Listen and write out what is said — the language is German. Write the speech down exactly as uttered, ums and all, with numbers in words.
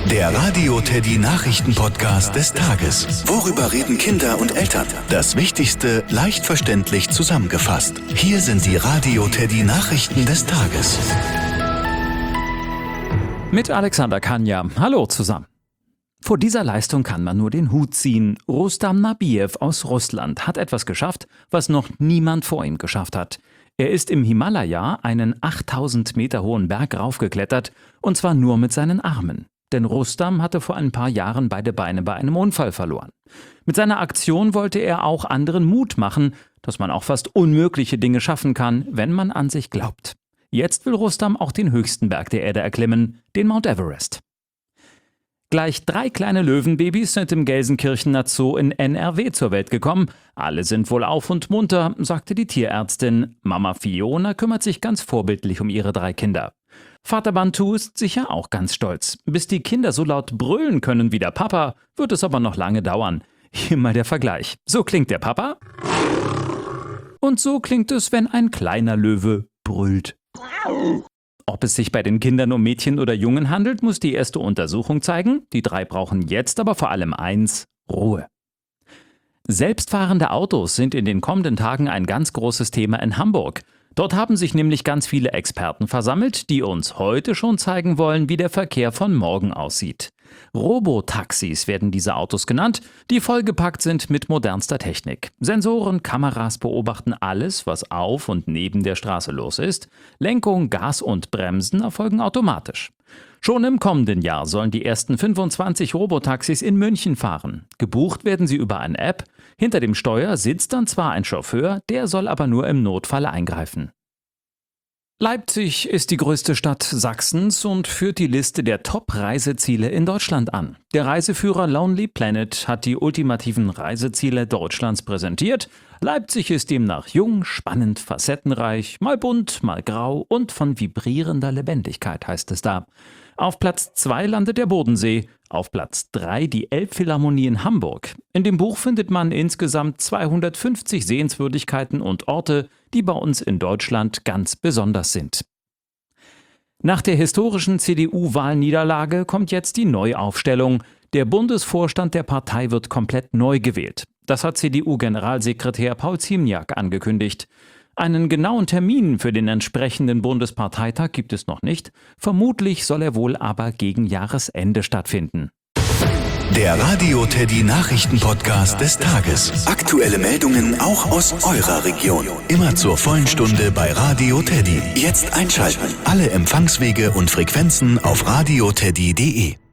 Der Radio Teddy Nachrichten-Podcast des Tages. Worüber reden Kinder und Eltern? Das Wichtigste leicht verständlich zusammengefasst. Hier sind die Radio Teddy Nachrichten des Tages. Mit Alexander Kanja. Hallo zusammen. Vor dieser Leistung kann man nur den Hut ziehen. Rustam Nabiev aus Russland hat etwas geschafft, was noch niemand vor ihm geschafft hat. Er ist im Himalaya einen achttausend Meter hohen Berg raufgeklettert, und zwar nur mit seinen Armen. Denn Rustam hatte vor ein paar Jahren beide Beine bei einem Unfall verloren. Mit seiner Aktion wollte er auch anderen Mut machen, dass man auch fast unmögliche Dinge schaffen kann, wenn man an sich glaubt. Jetzt will Rustam auch den höchsten Berg der Erde erklimmen, den Mount Everest. Gleich drei kleine Löwenbabys sind im Gelsenkirchener Zoo in N R W zur Welt gekommen. Alle sind wohlauf und munter, sagte die Tierärztin. Mama Fiona kümmert sich ganz vorbildlich um ihre drei Kinder. Vater Bantu ist sicher auch ganz stolz. Bis die Kinder so laut brüllen können wie der Papa, wird es aber noch lange dauern. Hier mal der Vergleich. So klingt der Papa. Und so klingt es, wenn ein kleiner Löwe brüllt. Ob es sich bei den Kindern um Mädchen oder Jungen handelt, muss die erste Untersuchung zeigen. Die drei brauchen jetzt aber vor allem eins: Ruhe. Selbstfahrende Autos sind in den kommenden Tagen ein ganz großes Thema in Hamburg. Dort haben sich nämlich ganz viele Experten versammelt, die uns heute schon zeigen wollen, wie der Verkehr von morgen aussieht. Robotaxis werden diese Autos genannt, die vollgepackt sind mit modernster Technik. Sensoren, Kameras beobachten alles, was auf und neben der Straße los ist. Lenkung, Gas und Bremsen erfolgen automatisch. Schon im kommenden Jahr sollen die ersten fünfundzwanzig Robotaxis in München fahren. Gebucht werden sie über eine App. Hinter dem Steuer sitzt dann zwar ein Chauffeur, der soll aber nur im Notfall eingreifen. Leipzig ist die größte Stadt Sachsens und führt die Liste der Top-Reiseziele in Deutschland an. Der Reiseführer Lonely Planet hat die ultimativen Reiseziele Deutschlands präsentiert. Leipzig ist demnach jung, spannend, facettenreich, mal bunt, mal grau und von vibrierender Lebendigkeit, heißt es da. Auf Platz zwei landet der Bodensee, auf Platz drei die Elbphilharmonie in Hamburg. In dem Buch findet man insgesamt zweihundertfünfzig Sehenswürdigkeiten und Orte, die bei uns in Deutschland ganz besonders sind. Nach der historischen C D U-Wahlniederlage kommt jetzt die Neuaufstellung. Der Bundesvorstand der Partei wird komplett neu gewählt. Das hat C D U-Generalsekretär Paul Ziemiak angekündigt. Einen genauen Termin für den entsprechenden Bundesparteitag gibt es noch nicht. Vermutlich soll er wohl aber gegen Jahresende stattfinden. Der Radio Teddy Nachrichten-Podcast des Tages. Aktuelle Meldungen auch aus eurer Region. Immer zur vollen Stunde bei Radio Teddy. Jetzt einschalten. Alle Empfangswege und Frequenzen auf radioteddy punkt de.